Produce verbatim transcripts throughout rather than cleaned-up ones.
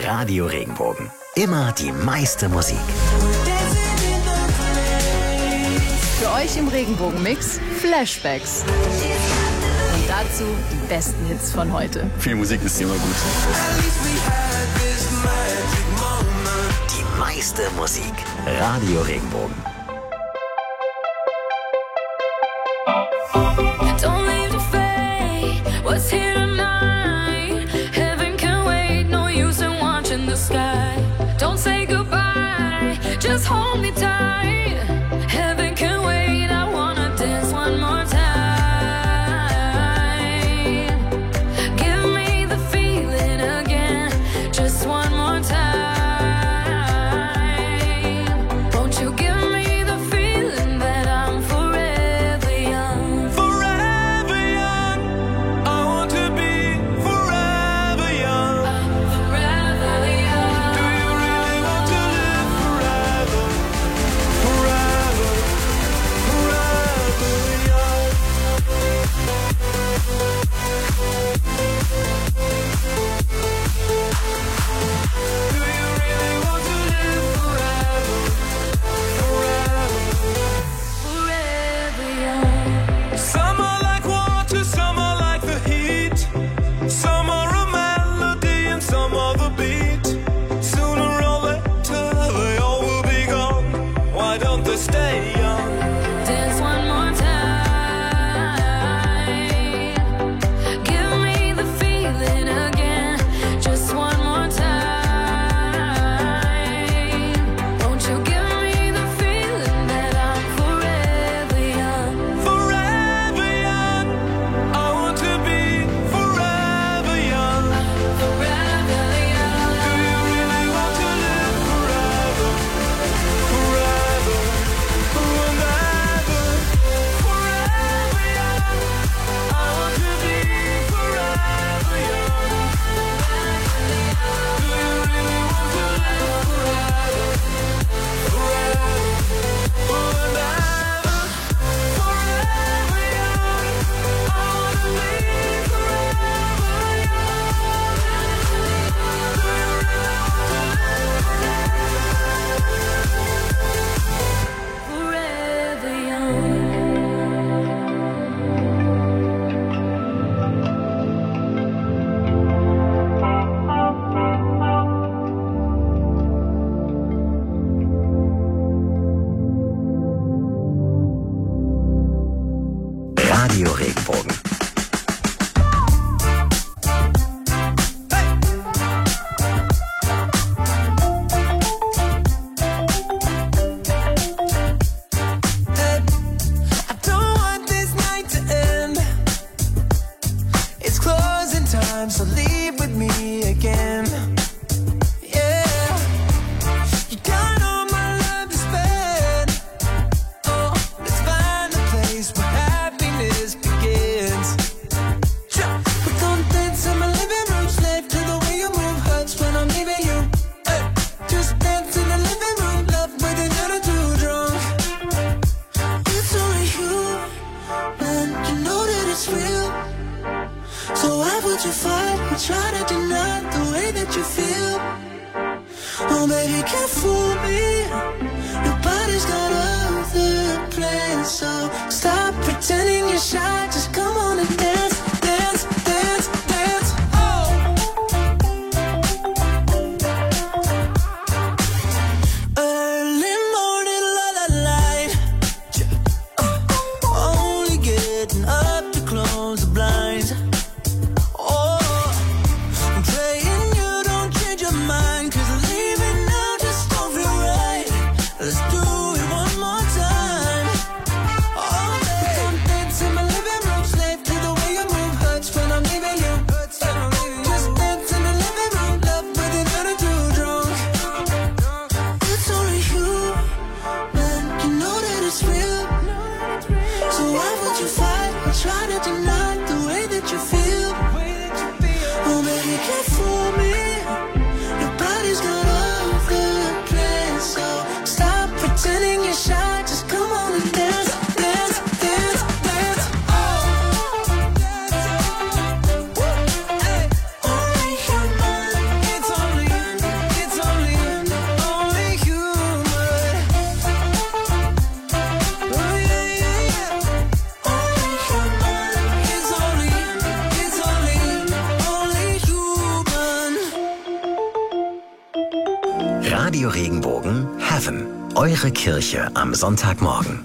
Radio Regenbogen. Immer die meiste Musik. Für euch im Regenbogen-Mix Flashbacks. Und dazu die besten Hits von heute. Viel Musik ist immer gut. Die meiste Musik. Radio Regenbogen. Don't leave the fate, what's here tonight? Heaven can wait, no use in watching the sky. Don't say goodbye, just hold me tight. Heaven can wait, I wanna dance one more time. Give me the feeling again, just one more time. Won't you give me the feeling that I'm forever young? Forever young, I want to be forever young. I'm forever young. Do you really want to live forever? Forever, forever young. Do you really want to live forever? Forever. Forever young. Some are like water, some are like the heat. Some are a melody and some are the beat. Sooner or later they all will be gone. Why don't they stay young? Dance one more time. Give me the feeling again, just one more time. Won't you give me the feeling that I'm forever young? Forever young, I want to be forever young. Forever young. Do you really want to live forever? Forever, forever, forever young. I want to be forever young. Do you really want to live forever? Forever, forever, forever young. I want to be forever young. Do you really want to live forever? Forever young. Radio Regenbogen. I don't want this night to end. It's closing time, so leave with me again. Yeah, you got all my love to spend. Oh, let's find a place where happiness begins. Sure, we gon' dance in my living room, slave to the way you move, hurts when I'm leaving you. Hey, just dance in the living room, love with a little too drunk. It's only you, and you know that it's real. So why would you fight and try to deny the way that you feel? Oh baby, you can't fool me. Your body's got other plans, so stop pretending you're shy. Just come on and dance, dance, dance, dance. Oh. Early morning, la la light. Only getting up to close the blinds. Oh, I'm praying you don't change your mind, 'cause leaving now just don't feel right. Let's do it one more time. Oh, babe, come dance in my living room, Regenbogen Heaven. Eure Kirche am Sonntagmorgen.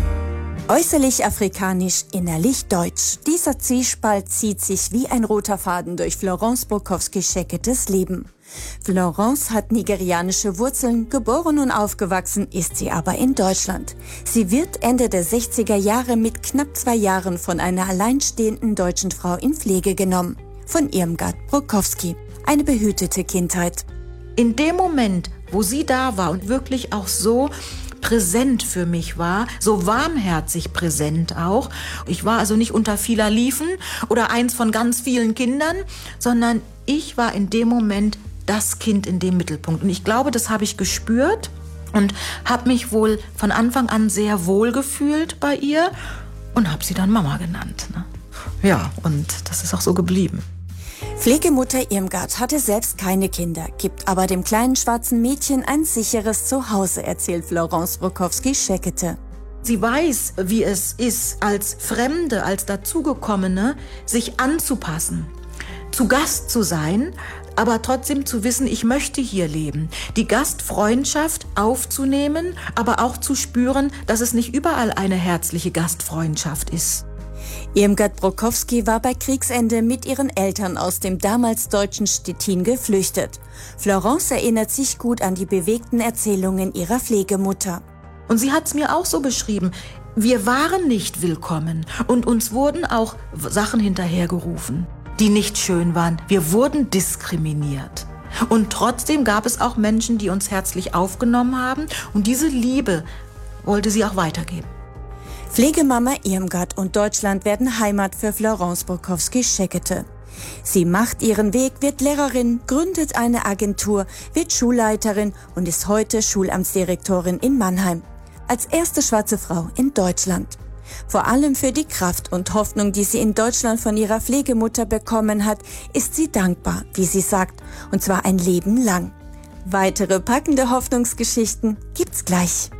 Äußerlich afrikanisch, innerlich deutsch. Dieser Zwiespalt zieht sich wie ein roter Faden durch Florence Brokowski-Schecketes Leben. Florence hat nigerianische Wurzeln, geboren und aufgewachsen ist sie aber in Deutschland. Sie wird Ende der sechziger Jahre mit knapp zwei Jahren von einer alleinstehenden deutschen Frau in Pflege genommen. Von Irmgard Brokowski. Eine behütete Kindheit. In dem Moment, wo sie da war und wirklich auch so präsent für mich war, so warmherzig präsent auch. Ich war also nicht unter vieler Liefen oder eins von ganz vielen Kindern, sondern ich war in dem Moment das Kind in dem Mittelpunkt. Und ich glaube, das habe ich gespürt und habe mich wohl von Anfang an sehr wohl gefühlt bei ihr und habe sie dann Mama genannt. Ne? Ja, und das ist auch so geblieben. Pflegemutter Irmgard hatte selbst keine Kinder, gibt aber dem kleinen schwarzen Mädchen ein sicheres Zuhause, erzählt Florence Brokowski-Scheckete. Sie weiß, wie es ist, als Fremde, als Dazugekommene, sich anzupassen, zu Gast zu sein, aber trotzdem zu wissen, ich möchte hier leben. Die Gastfreundschaft aufzunehmen, aber auch zu spüren, dass es nicht überall eine herzliche Gastfreundschaft ist. Irmgard Brokowski war bei Kriegsende mit ihren Eltern aus dem damals deutschen Stettin geflüchtet. Florence erinnert sich gut an die bewegten Erzählungen ihrer Pflegemutter. Und sie hat es mir auch so beschrieben. Wir waren nicht willkommen und uns wurden auch Sachen hinterhergerufen, die nicht schön waren. Wir wurden diskriminiert. Und trotzdem gab es auch Menschen, die uns herzlich aufgenommen haben. Und diese Liebe wollte sie auch weitergeben. Pflegemama Irmgard und Deutschland werden Heimat für Florence Brokowski-Scheckete. Sie macht ihren Weg, wird Lehrerin, gründet eine Agentur, wird Schulleiterin und ist heute Schulamtsdirektorin in Mannheim. Als erste schwarze Frau in Deutschland. Vor allem für die Kraft und Hoffnung, die sie in Deutschland von ihrer Pflegemutter bekommen hat, ist sie dankbar, wie sie sagt, und zwar ein Leben lang. Weitere packende Hoffnungsgeschichten gibt's gleich.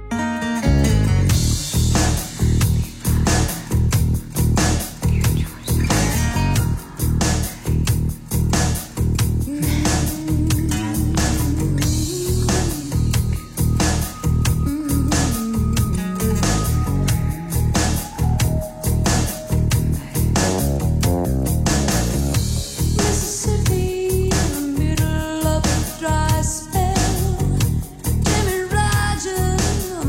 Middle of a dry spell, Jimmy Rogers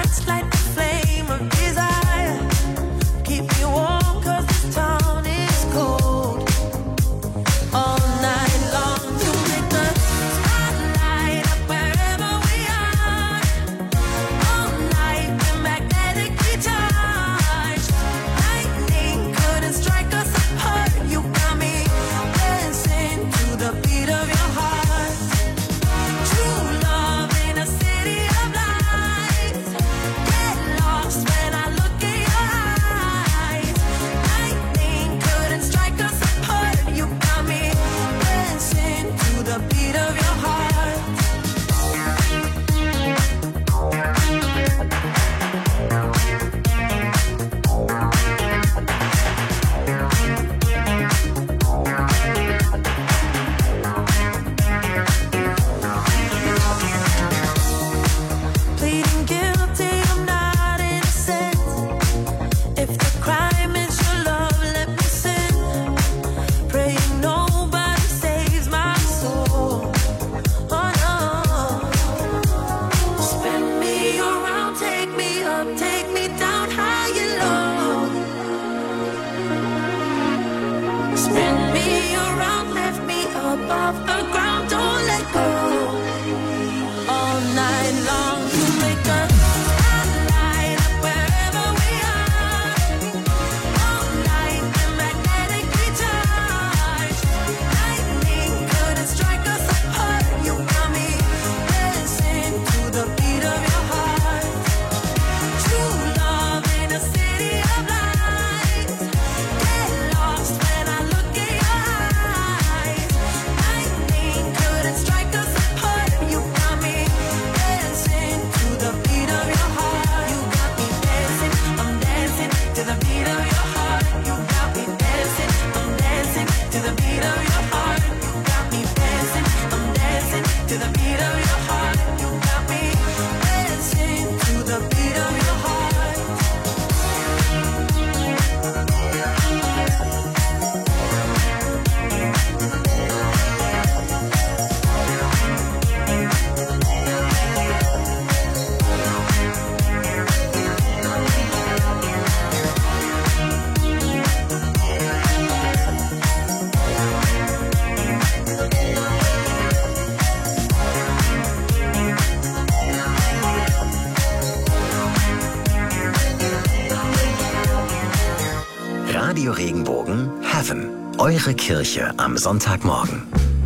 Radio Regenbogen Heaven. Eure Kirche am Sonntagmorgen.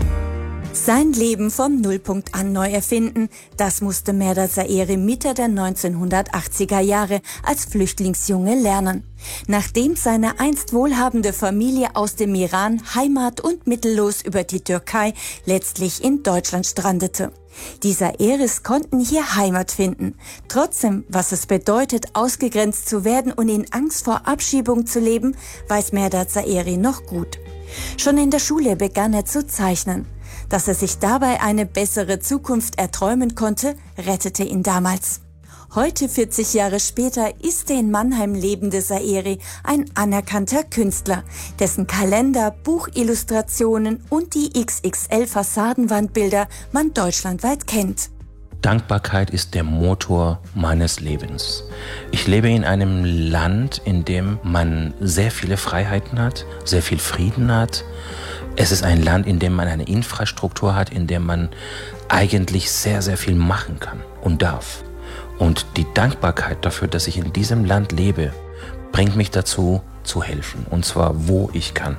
Sein Leben vom Nullpunkt an neu erfinden, das musste Merdat Zaeri Mitte der neunzehnhundertachtziger Jahre als Flüchtlingsjunge lernen. Nachdem seine einst wohlhabende Familie aus dem Iran heimat- und mittellos über die Türkei letztlich in Deutschland strandete. Die Zaeris konnten hier Heimat finden. Trotzdem, was es bedeutet, ausgegrenzt zu werden und in Angst vor Abschiebung zu leben, weiß Merdat Zaeri noch gut. Schon in der Schule begann er zu zeichnen. Dass er sich dabei eine bessere Zukunft erträumen konnte, rettete ihn damals. Heute, vierzig Jahre später, ist der in Mannheim lebende Zaeri ein anerkannter Künstler, dessen Kalender, Buchillustrationen und die X X L-Fassadenwandbilder man deutschlandweit kennt. Dankbarkeit ist der Motor meines Lebens. Ich lebe in einem Land, in dem man sehr viele Freiheiten hat, sehr viel Frieden hat. Es ist ein Land, in dem man eine Infrastruktur hat, in dem man eigentlich sehr, sehr viel machen kann und darf. Und die Dankbarkeit dafür, dass ich in diesem Land lebe, bringt mich dazu, zu helfen. Und zwar, wo ich kann.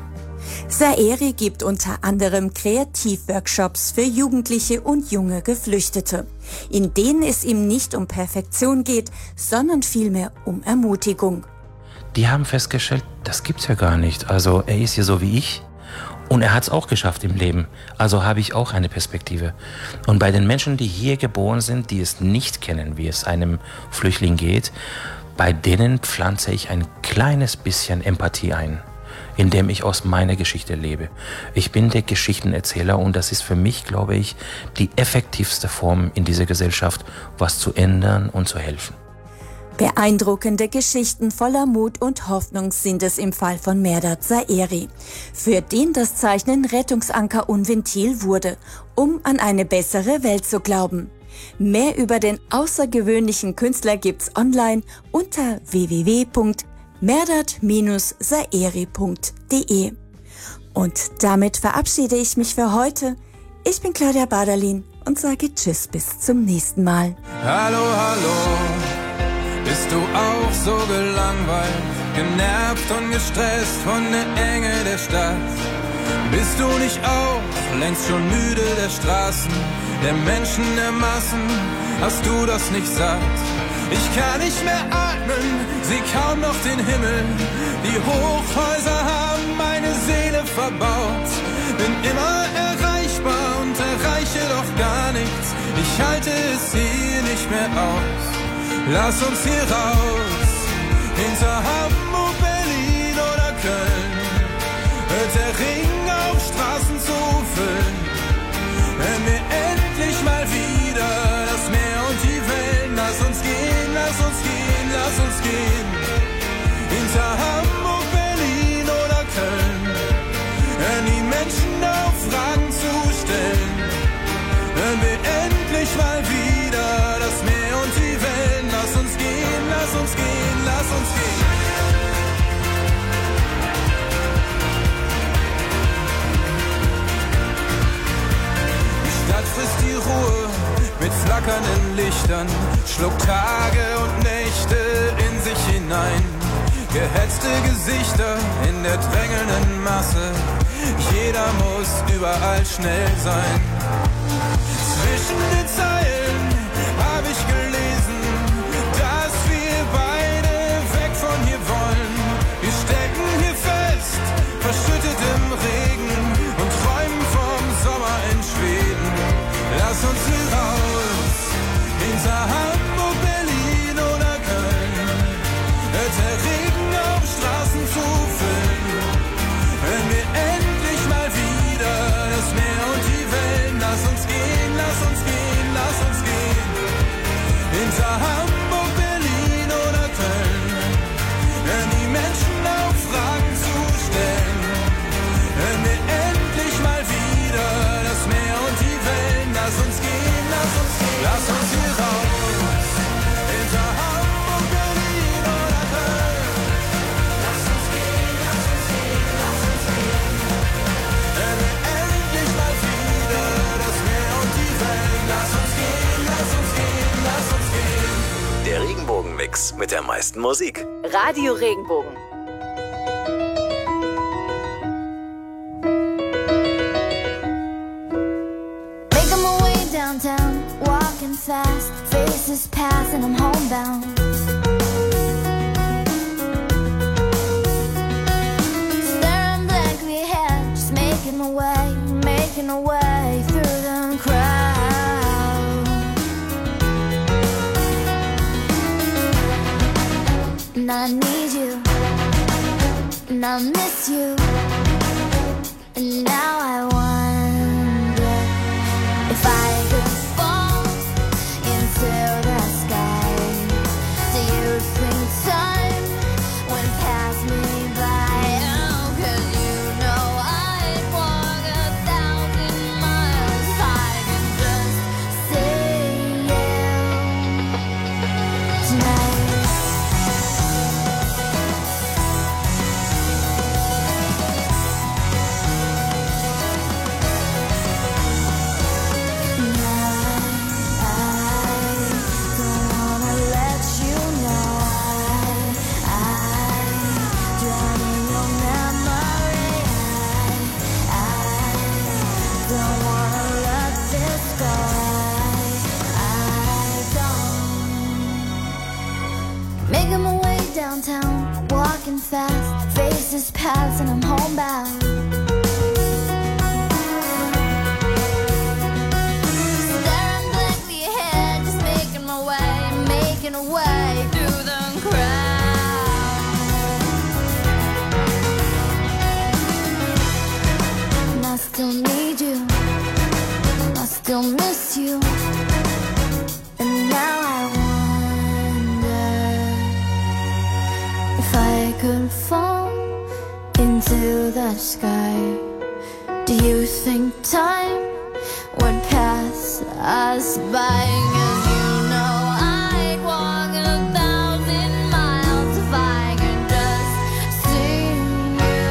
Zaeri gibt unter anderem Kreativworkshops für Jugendliche und junge Geflüchtete, in denen es ihm nicht um Perfektion geht, sondern vielmehr um Ermutigung. Die haben festgestellt, das gibt's ja gar nicht. Also er ist ja so wie ich. Und er hat es auch geschafft im Leben, also habe ich auch eine Perspektive. Und bei den Menschen, die hier geboren sind, die es nicht kennen, wie es einem Flüchtling geht, bei denen pflanze ich ein kleines bisschen Empathie ein, indem ich aus meiner Geschichte lebe. Ich bin der Geschichtenerzähler und das ist für mich, glaube ich, die effektivste Form in dieser Gesellschaft, was zu ändern und zu helfen. Beeindruckende Geschichten voller Mut und Hoffnung sind es im Fall von Merdat Zaeri, für den das Zeichnen Rettungsanker und Ventil wurde, um an eine bessere Welt zu glauben. Mehr über den außergewöhnlichen Künstler gibt's online unter w w w punkt merdat saeri punkt de. Und damit verabschiede ich mich für heute. Ich bin Claudia Baderlin und sage Tschüss bis zum nächsten Mal. Hallo, hallo, bist du auch so gelangweilt, genervt und gestresst von der Enge der Stadt? Bist du nicht auch längst schon müde der Straßen, der Menschen, der Massen? Hast du das nicht satt? Ich kann nicht mehr atmen, seh kaum noch den Himmel. Die Hochhäuser haben meine Seele verbaut. Bin immer erreichbar und erreiche doch gar nichts. Ich halte es hier nicht mehr aus. Lass uns hier raus, hinter Hamburg, Berlin oder Köln. Hört der Ring auf, Straßen zu füllen. Wenn wir endlich mal wieder das Meer und die Wellen. Lass uns gehen, lass uns gehen, lass uns gehen. Hinter Hamburg, Berlin oder Köln. Hören die Menschen auf, Fragen zu stellen. Wenn wir endlich mal wieder das Meer und die Wellen. Lass uns gehen, lass uns gehen, lass uns gehen. Frisst die Ruhe mit flackernden Lichtern, schluckt Tage und Nächte in sich hinein. Gehetzte Gesichter in der drängelnden Masse, jeder muss überall schnell sein. Zwischen den Zeilen hab ich gelesen, dass wir beide weg von hier wollen. Wir stecken hier fest, verschüttet im Regen und träumen vom Sommer in Schweden. Lass uns hier raus, hinter Hamburg, Berlin oder Köln. Hört der Regen auf, Straßen zu füllen. Wenn wir endlich mal wieder das Meer und die Wellen. Lass uns gehen, lass uns gehen, lass uns gehen. Hinter Hamburg, Berlin oder Köln. Hören die Menschen auf, Fragen zu stellen. Wenn wir endlich mal wieder das Meer und die Wellen. Lass uns gehen, lass uns gehen, lass uns hier raus. Hinter Hamburg, Berlin oder Köln. Lass uns gehen, lass uns gehen, lass uns gehen. Wenn wir endlich mal wieder das Meer und die Wellen. Lass uns gehen, lass uns gehen, lass uns gehen. Der Regenbogenmix mit der meisten Musik. Radio Regenbogen. Downtown, walking fast, faces pass and I'm homebound. Staring blankly ahead, just making my way, making my way through the crowd. And I need you, and I miss you, and now I wonder if I could fall into the sky. Do you think time would pass me by? Oh, 'cause you know I'd walk a thousand miles if I could just see you tonight. Making my way downtown, walking fast, faces pass and I'm homebound. Staring blankly ahead, just making my way, making a way through the crowd. And I still need you, I still miss you, and now I if I could fall into the sky, do you think time would pass us by. 'Cause you know I'd walk a thousand miles if I could just see you.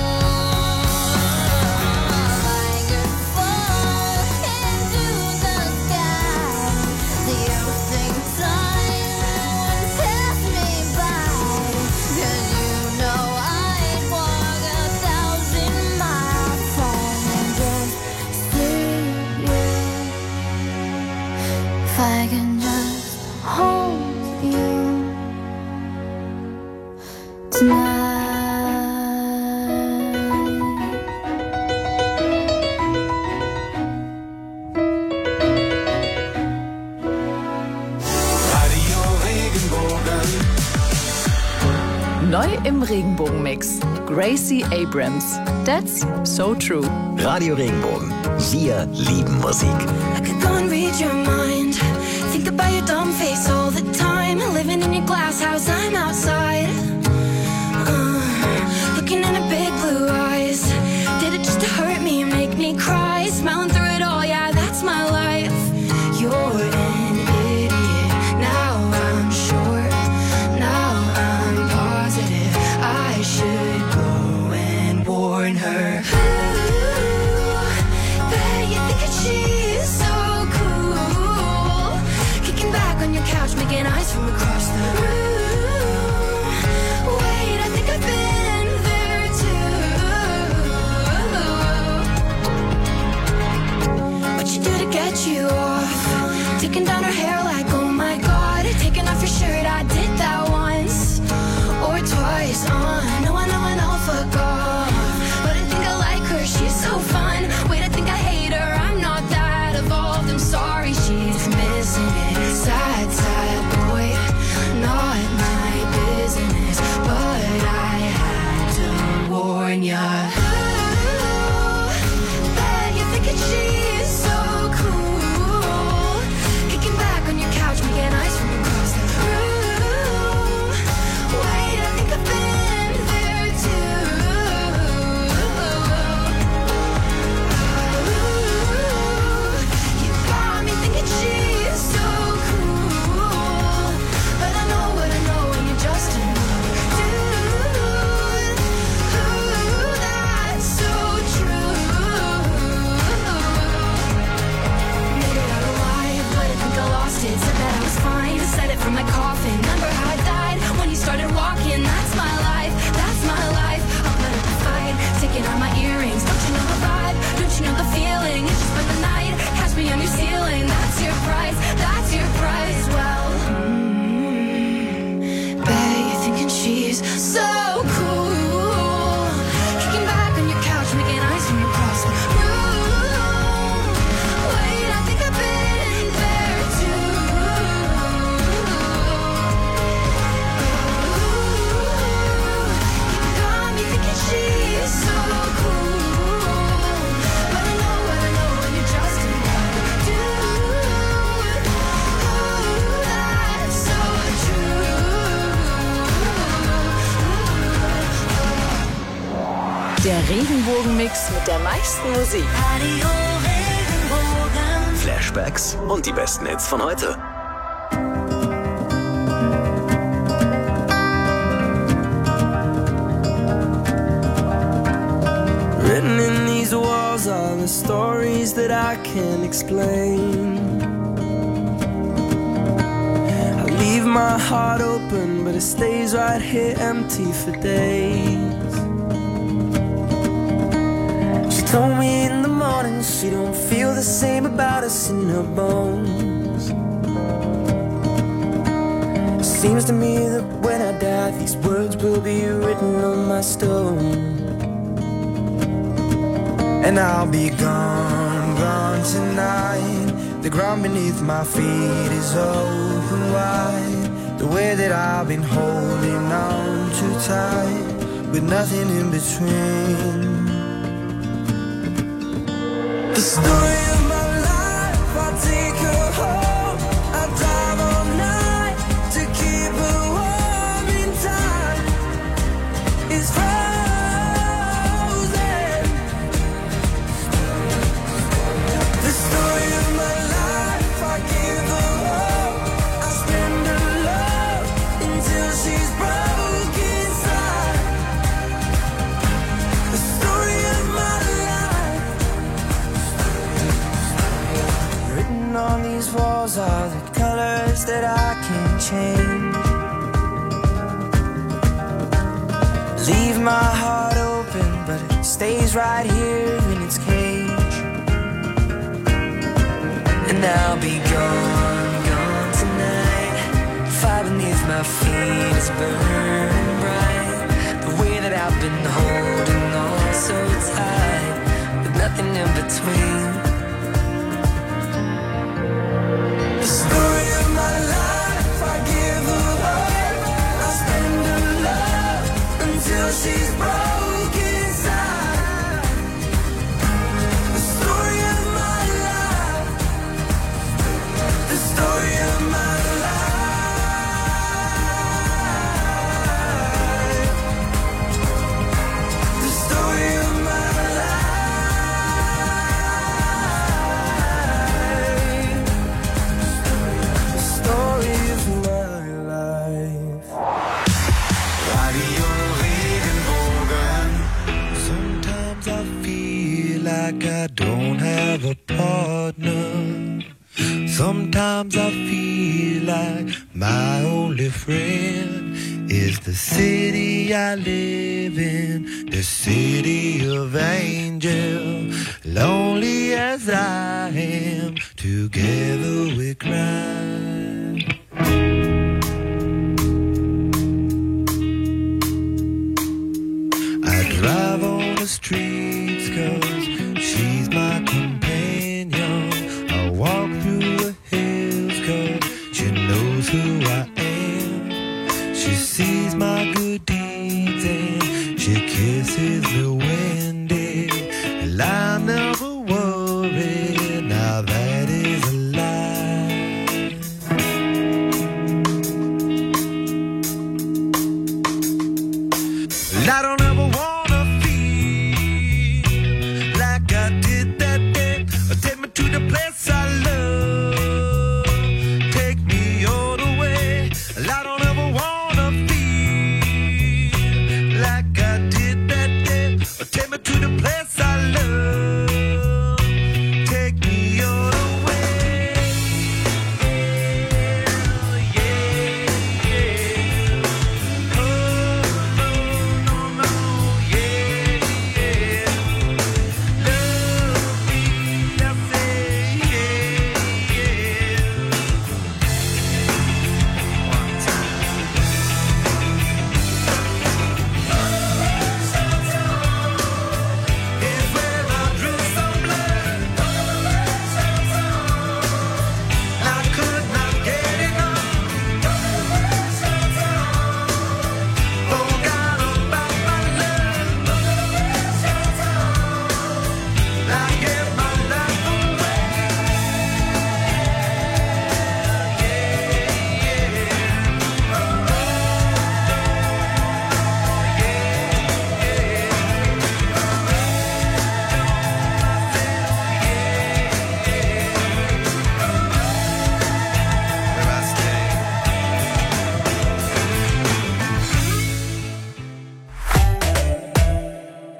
I could fall into the sky. Do you think time would pass me by? 'Cause you know I'd walk a thousand miles if I could just see you. If I can just hold you tonight. Radio Regenbogen. Neu im Regenbogenmix. Gracie Abrams. That's so true. Radio Regenbogen. Wir lieben Musik. I could go and read your mind. Think about your dumb face all the time. Living in your glass house, I'm outside. Uh, looking in her big blue eyes. Did it just to hurt me and make me cry? Smiling through it all, yeah, that's my life. You're an idiot. Now I'm sure. Now I'm positive. I should go and warn her. Bet you think that she's so cool. Kicking back on your couch, making eyes from across the room. Wait, I think I've been there too. What you do to get you off? Taking down her hair like, oh my god. Taking off your shirt, I did that once or twice. Uh, no, I know, I know, fuck off. But I think I like her, she's so fun. Wait, I think I hate her, I'm not that evolved. I'm sorry, she's missing it. Sad, sad boy, not my business. But I had to warn ya. Bet you're thinking she's so cool. Kicking back on your couch, making eyes from across the room. Wait, I think I've been there too. You got me thinking she's so cool. But I know what I know and you're just another dude. That's so true. Made it out alive, but I think I lost it. Said that I was fine, said it from my coffin. Remember how I died when you started walking? That's my life, that's my life. I'll put up a fight, taking out my earrings. Don't you know the vibe? Don't you know the feeling? It's just been the night, catch me on your ceiling. That's your price, that's your price. Well, mm, bet you're thinking she's so cool. Kicking back on your couch, making eyes from across the room. Wait, I think I've been there too. You got me thinking she's so cool. But I know what I know and you're just another dude. That's so true. Der Regenbogenmix mit der meisten Musik. Radio Regenbogen. Flashbacks und die besten Hits von heute. Written in these walls are the stories that I can't explain. I leave my heart open, but it stays right here empty for days. She told me in the morning she don't feel the same about us in her bones. Seems to me that when I die, these words will be written on my stone. And I'll be gone, gone tonight. The ground beneath my feet is open wide. The way that I've been holding on too tight, with nothing in between. The story of my life, I'll take her home. I'll drive all night to keep her warm in time. It's frozen. The story of my life. Leave my heart open, but it stays right here in its cage. And I'll be gone, gone tonight. Fire beneath my feet is burning bright. The way that I've been holding on so tight, with nothing in between. The story of my life, I give her love, I spend her love until she's broken inside. The story of my life, the story of my life. The story of my life. The story of my life. Radio Regenbogen. Sometimes I feel like I don't have a partner. Sometimes I feel like my only friend is the city I live in, the city of angels. Lonely as I am, together we cry. I drive on the streets 'cause she's my companion. I walk through the hills 'cause she knows who I am. She sees my good deeds and she kisses me